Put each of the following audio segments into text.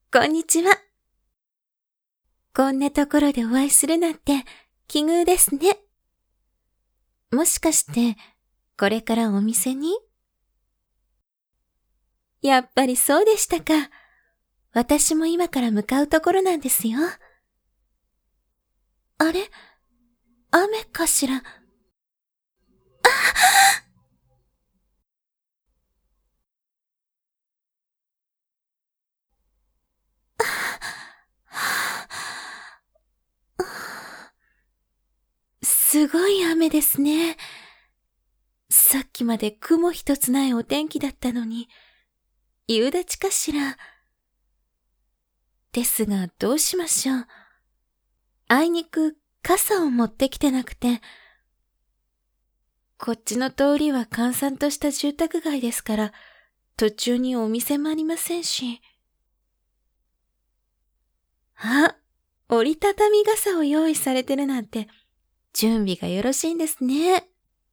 こんにちは。こんなところでお会いするなんて奇遇ですね。もしかして、これからお店に？やっぱりそうでしたか。私も今から向かうところなんですよ。あれ？雨かしら？すごい雨ですね。さっきまで雲一つないお天気だったのに、夕立かしら。ですがどうしましょう。あいにく傘を持ってきてなくて、こっちの通りは閑散とした住宅街ですから、途中にお店もありませんし。あ、折りたたみ傘を用意されてるなんて、準備がよろしいんですね。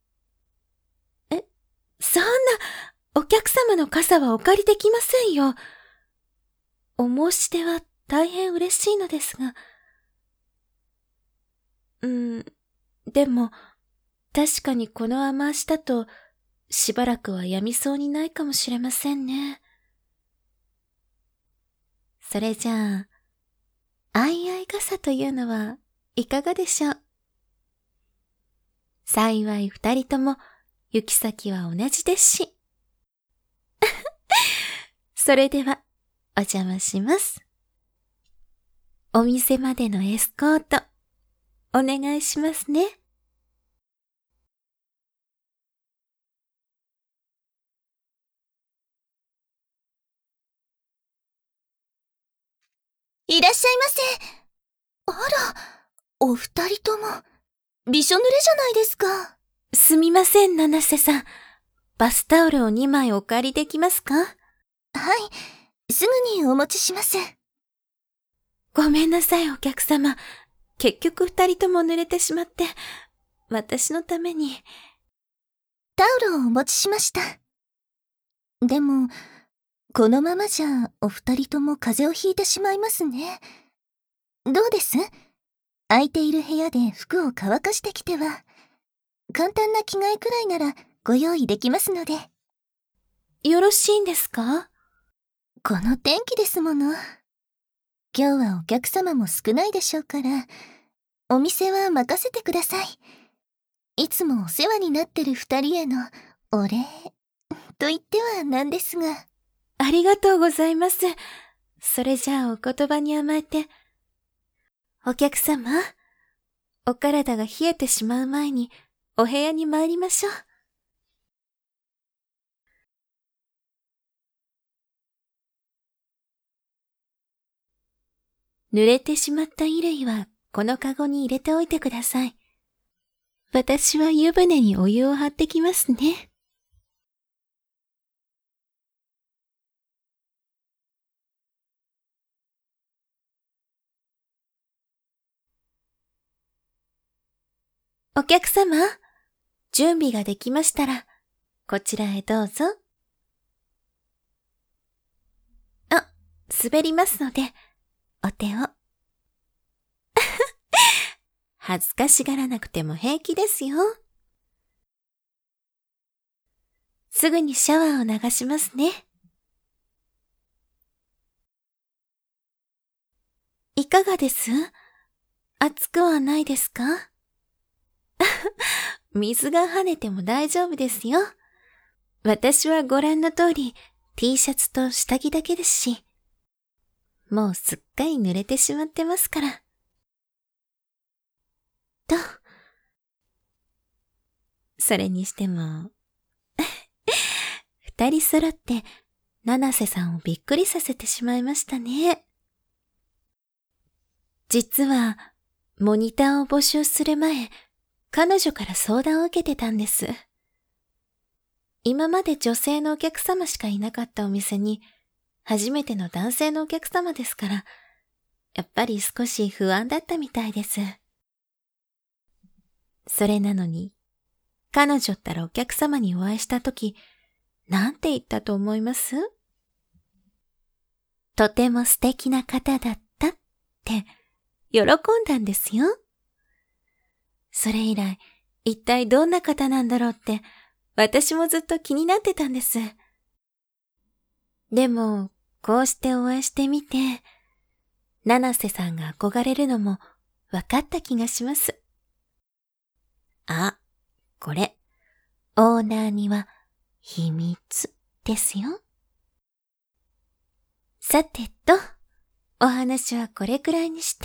そんな、お客様の傘はお借りできませんよ。お申し出は大変嬉しいのですが。でも、確かにこの雨足だと、しばらくは止みそうにないかもしれませんね。それじゃあ、相合い傘というのはいかがでしょう。幸い二人とも行き先は同じですし。それでは、お邪魔します。お店までのエスコート、お願いしますね。 いらっしゃいませ。あら、お二人とも、びしょ濡れじゃないですか。 すみません、七瀬さん。バスタオルを2枚お借りできますか？ はい、すぐにお持ちします。 ごめんなさい、お客様。結局二人とも濡れてしまって、私のために。 タオルをお持ちしました。でも、このままじゃお二人とも風邪をひいてしまいますね。どうです？空いている部屋で服を乾かしてきては、簡単な着替えくらいならご用意できますので。 よろしいんですか？ この天気ですもの。今日はお客様も少ないでしょうから、お店は任せてください。いつもお世話になってる二人へのお礼と言ってはなんですが。 ありがとうございます。それじゃあお言葉に甘えて。お客様、お体が冷えてしまう前にお部屋に参りましょう。濡れてしまった衣類はこのカゴに入れておいてください。私は湯船にお湯を張ってきますね。お客様、準備ができましたら、こちらへどうぞ。あ、滑りますので、お手を。恥ずかしがらなくても平気ですよ。すぐにシャワーを流しますね。いかがです？熱くはないですか？水が跳ねても大丈夫ですよ。私はご覧の通り T シャツと下着だけですし、もうすっかり濡れてしまってますから。と、それにしても、二人揃って七瀬さんをびっくりさせてしまいましたね。実は、モニターを募集する前、彼女から相談を受けてたんです。今まで女性のお客様しかいなかったお店に、初めての男性のお客様ですから、やっぱり少し不安だったみたいです。それなのに、彼女ったらお客様にお会いしたとき、なんて言ったと思います？ とても素敵な方だったって喜んだんですよ。それ以来、一体どんな方なんだろうって私もずっと気になってたんです。でも、こうしてお会いしてみて、七瀬さんが憧れるのも分かった気がします。あ、これ、オーナーには秘密ですよ。さてと、お話はこれくらいにして。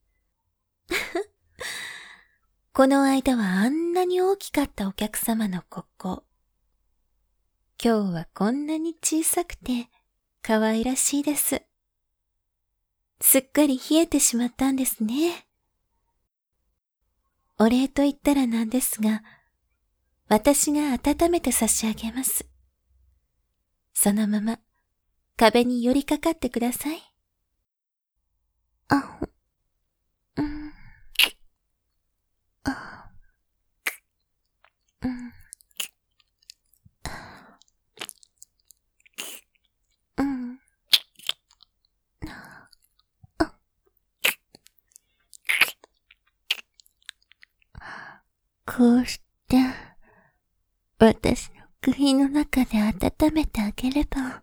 この間はあんなに大きかったお客様のここ。今日はこんなに小さくて可愛らしいです。すっかり冷えてしまったんですね。お礼と言ったらなんですが、私が温めて差し上げます。そのまま壁に寄りかかってください。あ、うん、あ、うん、うん。こうして、私の首の中で温めてあげれば、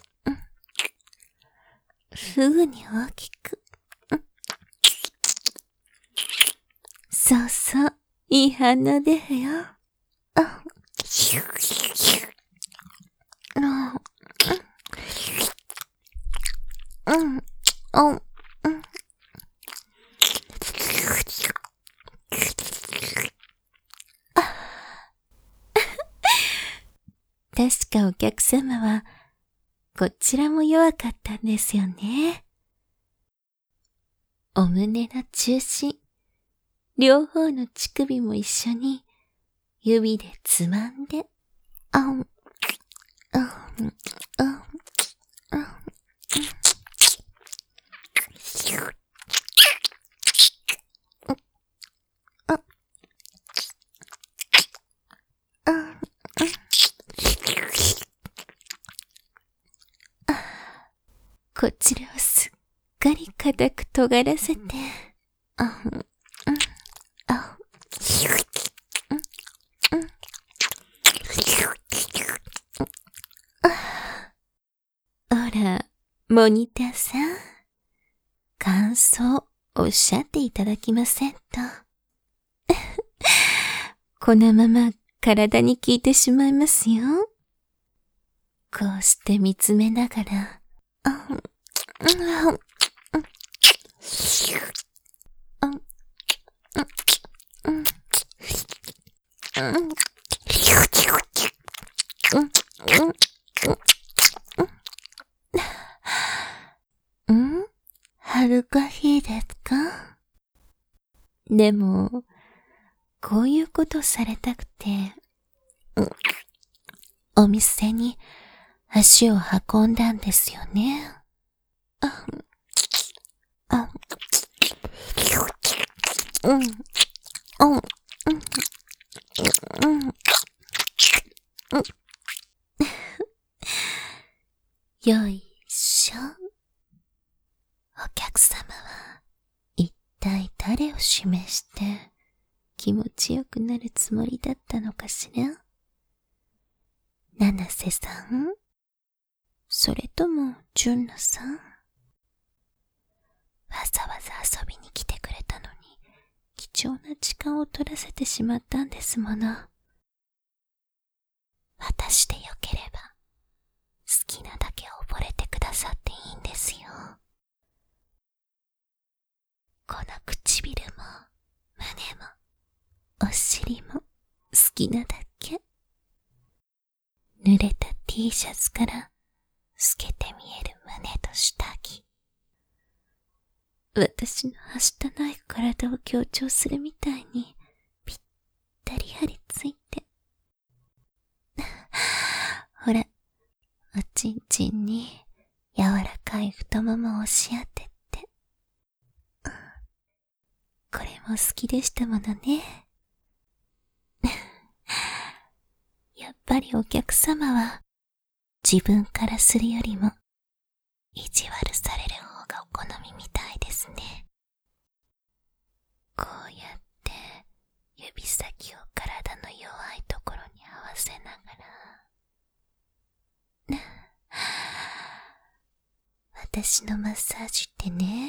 すぐに大きく。そうそう、いい反応ですよ。確かお客様は、こちらも弱かったんですよね。お胸の中心、両方の乳首も一緒に、指でつまんで、こちらをすっかり固く尖らせて、ほら、モニターさん、感想おっしゃっていただきませんと。このまま体に効いてしまいますよ。こうして見つめながら、恥ずかしいですか？でも、こういうことされたくて、お店に足を運んだんですよね。よいしょ。お客様は一体誰を示して気持ちよくなるつもりだったのかしら？七瀬さん？それとも純奈さん？わざわざ遊びに来てくれたのに貴重な時間を取らせてしまったんですもの。私でよければ好きなだけ溺れてくださっていいんですよ。この唇も胸もお尻も好きなだけ。濡れた T シャツから透けて見える胸と下着。私のはしたない体を強調するみたいにぴったり張り付いて。ほら、おちんちんに柔らかい太ももを押し当てて。これも好きでしたものね。やっぱりお客様は自分からするよりも意地悪される方がお好みみたいですね。こうやって指先を体の弱いところに合わせながら私のマッサージってね、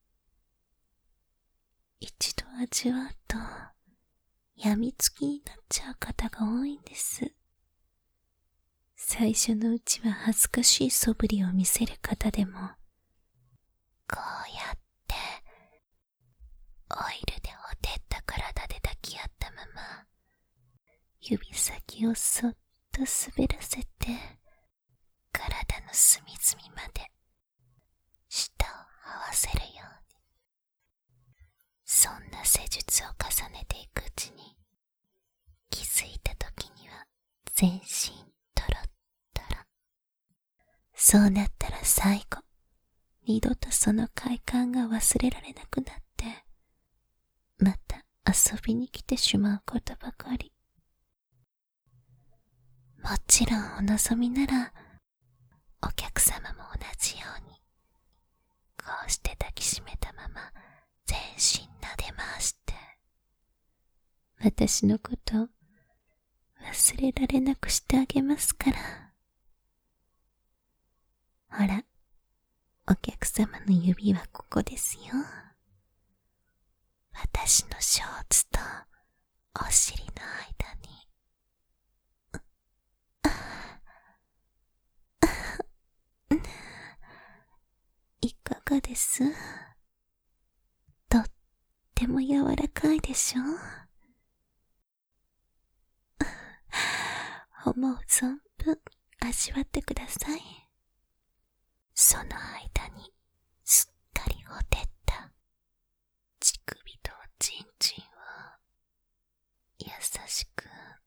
一度味わうと病みつきになっちゃう方が多いんです。最初のうちは恥ずかしい素振りを見せる方でも、こうやってオイルでほてった体で抱き合ったまま、指先をそっと滑らせて、体の隅々まで舌を合わせるように。そんな施術を重ねていくうちに、気づいた時には全身トロットロ。そうなったら最後、二度とその快感が忘れられなくなって、また遊びに来てしまうことばかり。もちろんお望みなら、お客様も同じように、こうして抱きしめたまま全身撫で回して、私のことを忘れられなくしてあげますから。ほら、お客様の指はここですよ。私のショーツとお尻の間に。いかがです？とっても柔らかいでしょ？思う存分味わってください。その間にすっかりほてった乳首とおちんちんを優しく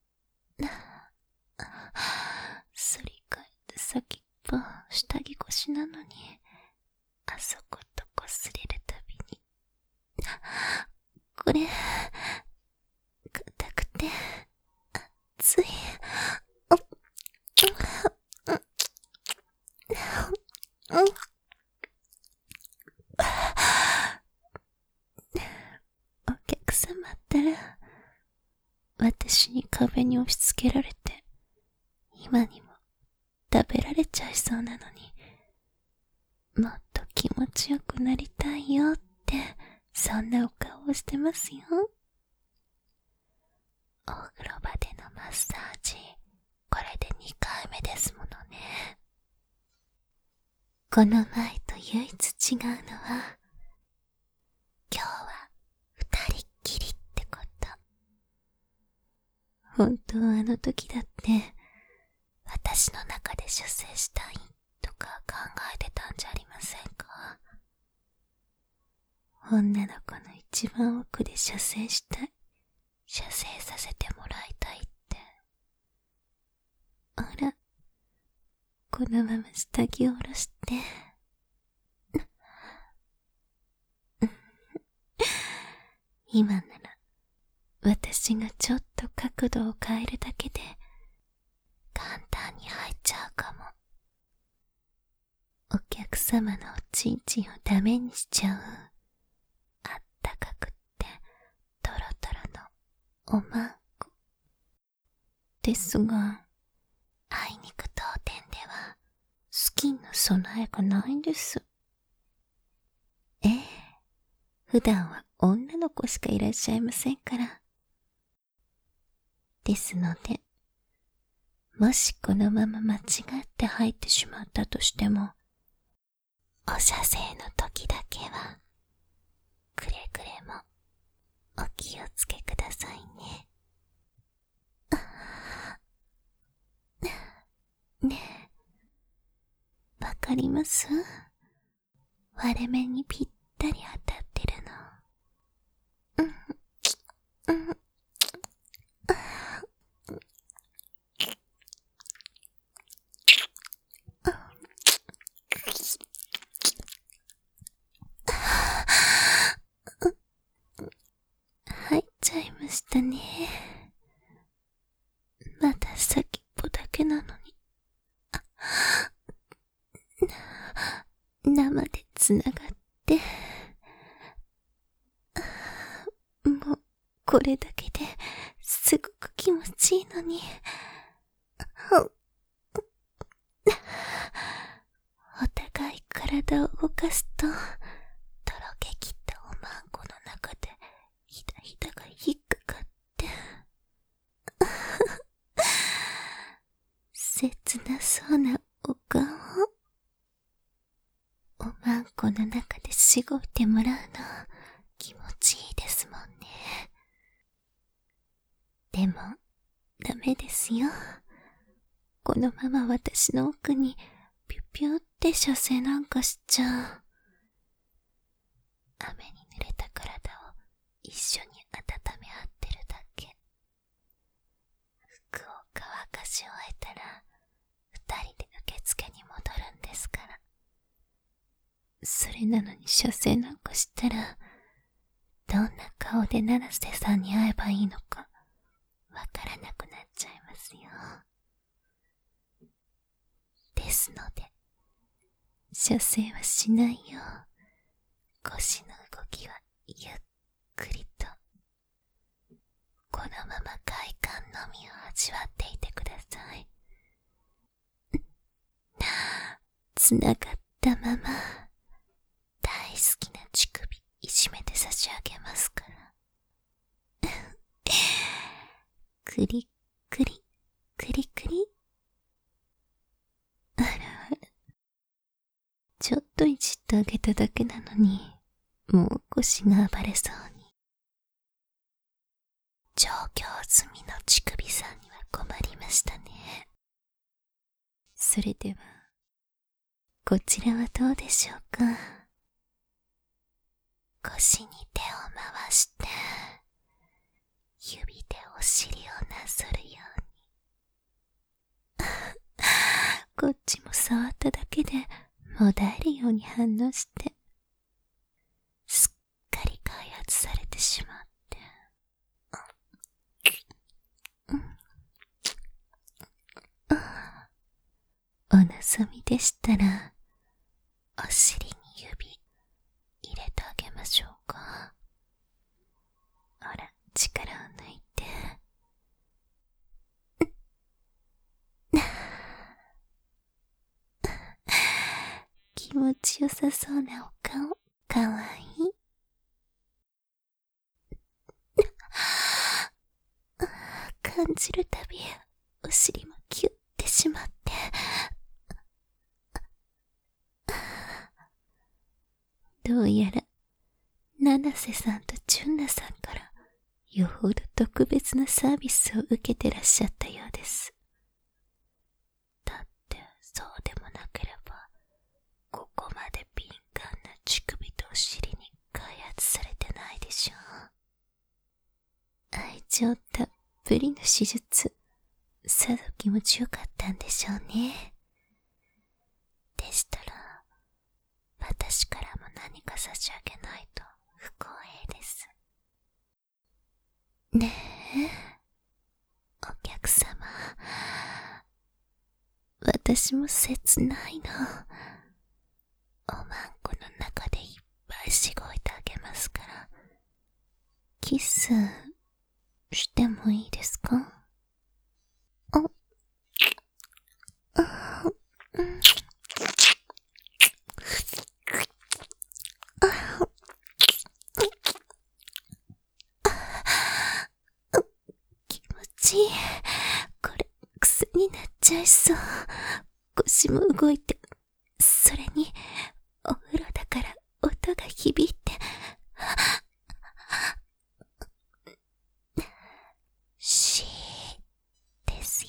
すり替えて先っぽ下着越しなのにあそことこすれるたびにこれ硬くて熱いお客様ったら私に壁に押し付けられて今にも食べられちゃいそうなのに、もっと気持ちよくなりたいよってそんなお顔をしてますよ。お風呂場でのマッサージ、これで2回目ですものね。この前と唯一違うのは、今日は2人っきりってこと。本当はあの時だって私の中で射精したいとか考えてたんじゃありませんか？女の子の一番奥で射精したい、射精させてもらいたいって。あら、このまま下着を下ろして今なら私がちょっと角度を変えるだけで簡単に入っちゃうかも。お客様のおちんちんをダメにしちゃう、あったかくってトロトロのおまんこですが、あいにく当店ではスキンの備えがないんです。普段は女の子しかいらっしゃいませんから。ですので、もしこのまま間違って入ってしまったとしても、お射精の時だけはくれぐれもお気をつけくださいね。ねえ、わかります？割れ目にぴったり当たってるの。入っちゃいましたね。まだ先っぽだけなのに。 つながって、もうこれだけですごく気持ちいいのに、お互い体を動かすと、とろけきったおまんこの中でひだひだが引っかかって、切なそうなお顔をおまんこの中でしごいてもらうの気持ちいいですもんね。でもダメですよ。このまま私の奥にピュピュって射精なんかしちゃう。雨に濡れた体を一緒に温め合ってるだけ。服を乾かし終えたら二人で受付に戻るんですから。それなのに射精なんかしたら、どんな顔で七瀬さんに会えばいいのかわからなくなっちゃいますよ。ですので、射精はしないよう、腰の動きはゆっくりと、このまま快感のみを味わっていてください。つながったまま、大好きな乳首いじめて差し上げますから。クリクリ、クリクリ。あらあら。ちょっといじってあげただけなのに、もう腰が暴れそうに。上京済みの乳首さんには困りましたね。それでは、こちらはどうでしょうか。腰に手を回して、指でお尻をなぞるように。こっちも触っただけでもだえるように反応して、すっかり開発されてしまって。お望みでしたら、お尻に指入れてあげましょうか。ほら、力を抜いて。気持ちよさそうなお顔、かわいい。感じるたび、お尻もキュッてしまって。どうやら、七瀬さんと純奈さんから、よほど特別なサービスを受けてらっしゃったようです。だって、そうでもなければ、ここまで敏感な乳首とお尻に開発されてないでしょう。愛情たっぷりの手術、さぞ気持ちよかったんでしょうね。でしたら、私からも何か差し上げないと不公平です。ねえ、お客様。私も切ないの。おまんこの中でいっぱいしごいてあげますから。キス、してもいいですか？気持ちいい。これ、癖になっちゃいそう。腰も動いて、それに、お風呂だから音が響いて。シーですよ。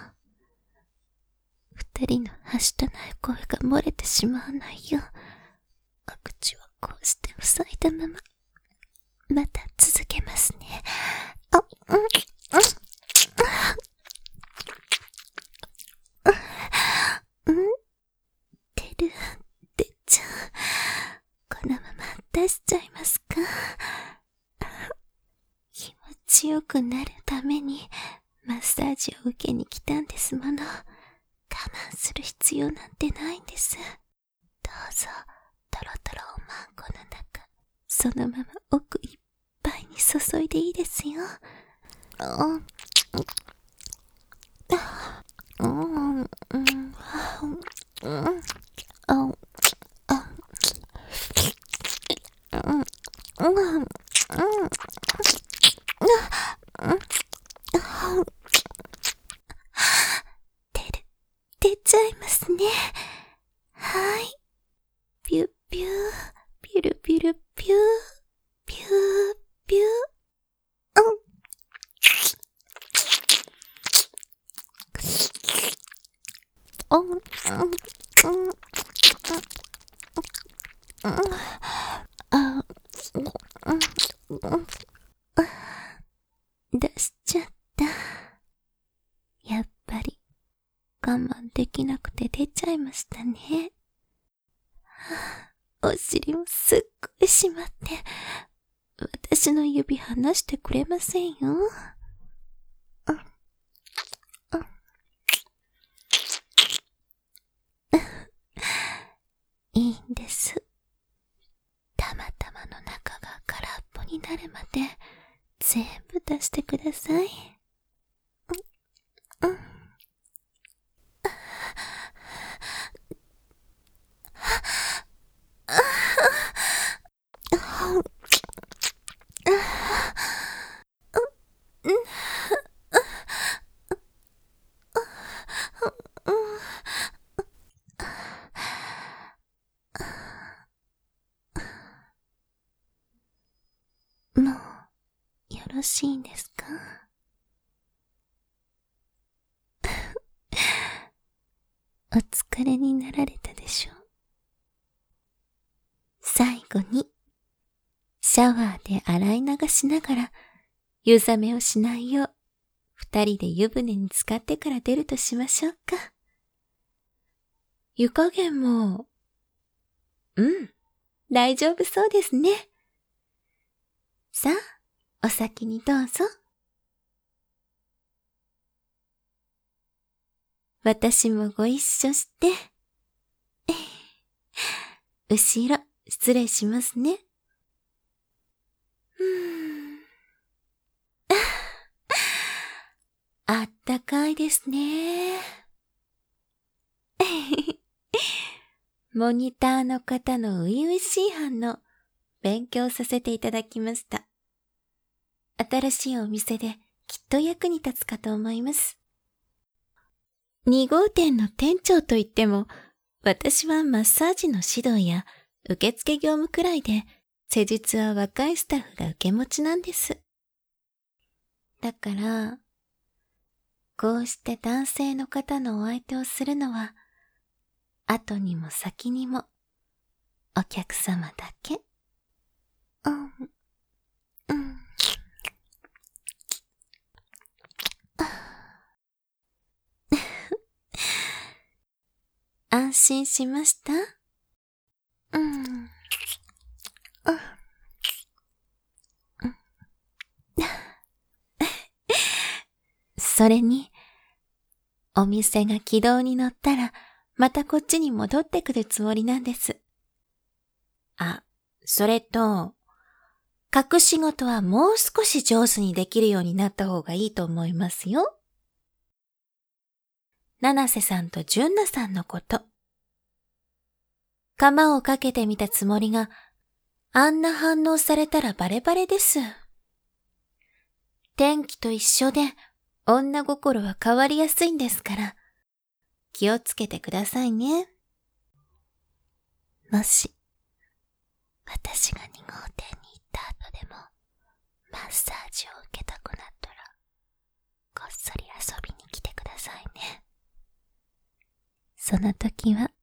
二人のはしたない声が漏れてしまわないよう、お口をこうして塞いだまま、また続けますね。出る、出ちゃう。このまま出しちゃいますか。気持ちよくなるためにマッサージを受けに来たんですもの。我慢する必要なんてないんです。どうぞ、 トロトロをこの中、そのまま奥いっぱいに注いでいいですよ。出ちゃいますね。はい。ピュピュー、ピュルピュルピュー、ピューピュー。出しちゃった。やっぱり我慢できなくて出ちゃいましたね。お尻もすっごい締まって、私の指離してくれませんよ。いいんです。たまたまの中が空っぽになるまで全部出してください。もうよろしいんですか？お疲れになられたでしょう。最後にシャワーで洗い流しながら湯冷めをしないよう二人で湯船に浸かってから出るとしましょうか。湯加減も大丈夫そうですね。さあ、お先にどうぞ。私もご一緒して。後ろ、失礼しますね。あったかいですね。モニターの方の初々しい反応、勉強させていただきました。新しいお店できっと役に立つかと思います。2号店の店長といっても、私はマッサージの指導や受付業務くらいで、施術は若いスタッフが受け持ちなんです。だから、こうして男性の方のお相手をするのは、後にも先にも、お客様だけ。安心しました？それに、お店が軌道に乗ったら、またこっちに戻ってくるつもりなんです。あ、それと、隠し事はもう少し上手にできるようになった方がいいと思いますよ。七瀬さんと純奈さんのこと。釜をかけてみたつもりが、あんな反応されたらバレバレです。天気と一緒で、女心は変わりやすいんですから、気をつけてくださいね。もし、私が2号店に行った後でも、マッサージを受けたくなったら、こっそり遊びに来てくださいね。その時は、